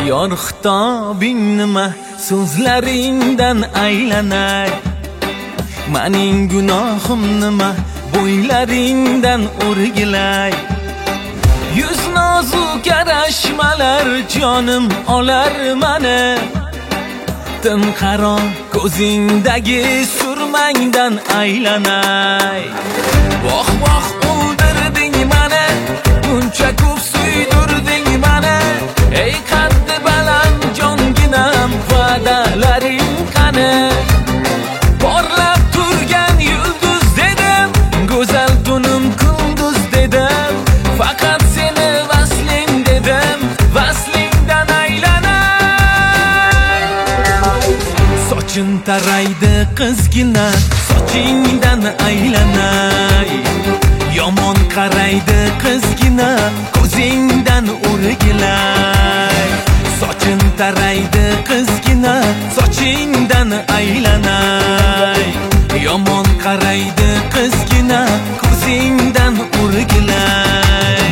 Yor xitobing nima, so'zlaringdan aylanay. Mening gunohim nima, bo'ylaringdan o'rgilay. Yuz nozik yarashmalar jonim olar mani. Timqaro ko'zingdagi surmangdan aylanay. Voh voh o'ldirding mani, buncha ko'p suydirding mani. Ey qaddi baland jonginam, va'dalaring qani? Porlab turgan yulduz dedim, go'zal tunim kunduz dedim. Faqat seni vasling dedim, vaslingdan aylanay. Soching taraydi qizgina, sochingdan aylanay. Yomon qaraydi qizgina, ko'zingdan o'rgilay. Soching taraydi qizgina, sochingdan aylanay. Yomon qaraydi qizgina, ko'zingdan o'rgilay.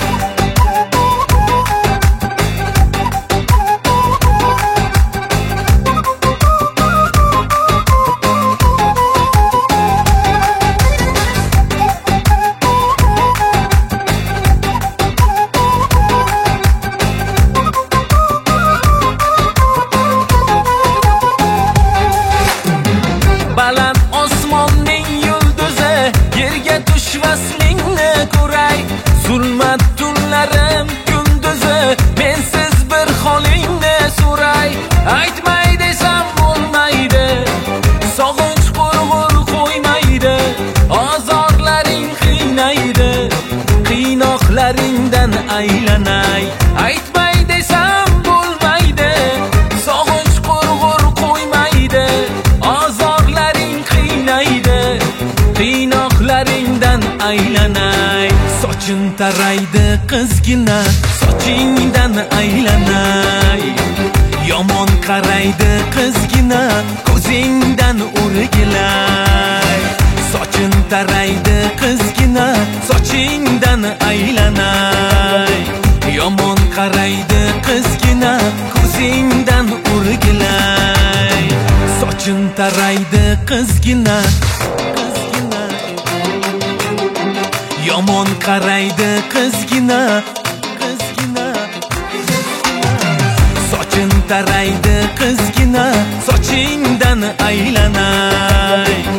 Baland osmonning yulduzi, yerga tush vaslingni ko'ray. Zulmat tunlarim kunduzi, mensiz bir holingni so'ray. Aytmay desam bo'lmaydi, sog'inch qo'rg'ur qo'ymaydi. Azorlaring qiynaydi, qiynoqlaringdan aylanay. Aytmay desam bo'lmaydi, sog'inch qo'rg'ur qo'ymaydi. Azorlaring qiynaydi, qiynoqlaringdan aylanay. Soching taraydi qizgina, sochingdan aylanay. Yomon qaraydi qizgina, ko'zingdan o'rgilay. Soching taraydi qizgina, sochingdan aylanay. Yomon qaraydi qizgina, ko'zingdan o'rgilay. Soching taraydi qizgina, yomon qaraydi qizgina, soching taraydi qizgina, sochingdan aylanay.